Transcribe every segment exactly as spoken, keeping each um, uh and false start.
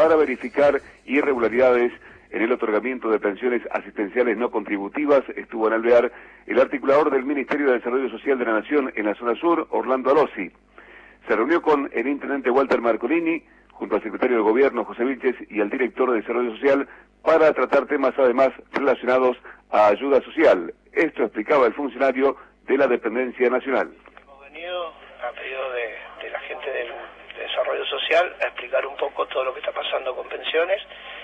para verificar irregularidades en el otorgamiento de pensiones asistenciales no contributivas. Estuvo en Alvear el articulador del Ministerio de Desarrollo Social de la Nación en la zona sur, Orlando Alossi. Se reunió con el intendente Walter Marcolini, junto al secretario de Gobierno, José Vilches, y al director de Desarrollo Social, para tratar temas además relacionados a ayuda social. Esto explicaba el funcionario de la Dependencia Nacional. Hemos venido a pedido de, de la gente del de Desarrollo Social a explicar un poco todo lo que está pasando con pensiones.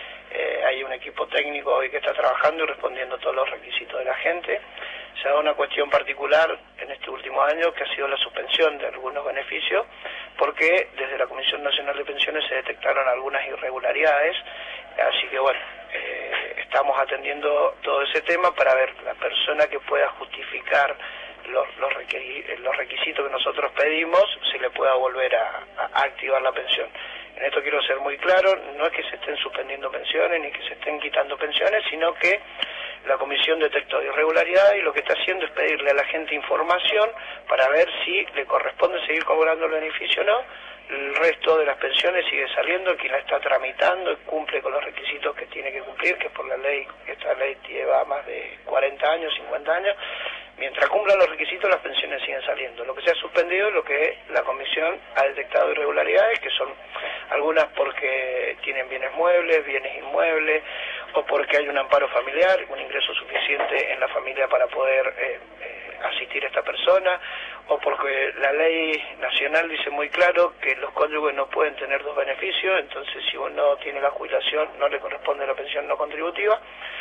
Eh, hay un equipo técnico hoy que está trabajando y respondiendo a todos los requisitos de la gente. Se ha dado una cuestión particular en este último año, que ha sido la suspensión de algunos beneficios, porque desde la Comisión Nacional de Pensiones se detectaron algunas irregularidades. Así que bueno, eh, estamos atendiendo todo ese tema para ver la persona que pueda justificar los, los, requer, los requisitos que nosotros pedimos, si le pueda volver a, a activar la pensión. En esto quiero ser muy claro, no es que se estén suspendiendo pensiones ni que se estén quitando pensiones, sino que la comisión detectó irregularidad y lo que está haciendo es pedirle a la gente información para ver si le corresponde seguir cobrando el beneficio o no. El resto de las pensiones sigue saliendo, quien la está tramitando y cumple con los requisitos que tiene que cumplir, que por la ley, esta ley lleva más de cuarenta años, cincuenta años. Mientras cumplan los requisitos, las pensiones siguen saliendo. Lo que se ha suspendido es lo que la comisión ha detectado irregularidades, que son algunas porque tienen bienes muebles, bienes inmuebles, o porque hay un amparo familiar, un ingreso suficiente en la familia para poder eh, eh, asistir a esta persona, o porque la ley nacional dice muy claro que los cónyuges no pueden tener dos beneficios, entonces si uno tiene la jubilación no le corresponde la pensión no contributiva.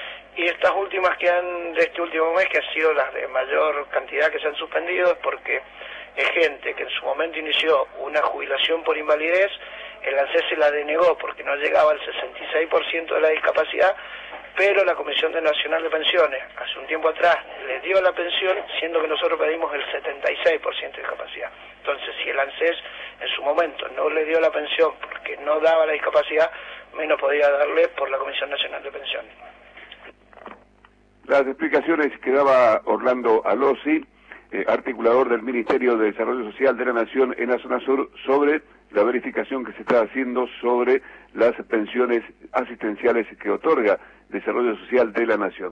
Y estas últimas que han, de este último mes, que han sido las de mayor cantidad que se han suspendido, es porque es gente que en su momento inició una jubilación por invalidez, el ANSES se la denegó porque no llegaba al sesenta y seis por ciento de la discapacidad, pero la Comisión Nacional de Pensiones, hace un tiempo atrás, les dio la pensión, siendo que nosotros pedimos el setenta y seis por ciento de discapacidad. Entonces, si el ANSES en su momento no le dio la pensión porque no daba la discapacidad, menos podía darle por la Comisión Nacional de Pensiones. Las explicaciones que daba Orlando Alossi, eh, articulador del Ministerio de Desarrollo Social de la Nación en la zona sur, sobre la verificación que se está haciendo sobre las pensiones asistenciales que otorga Desarrollo Social de la Nación.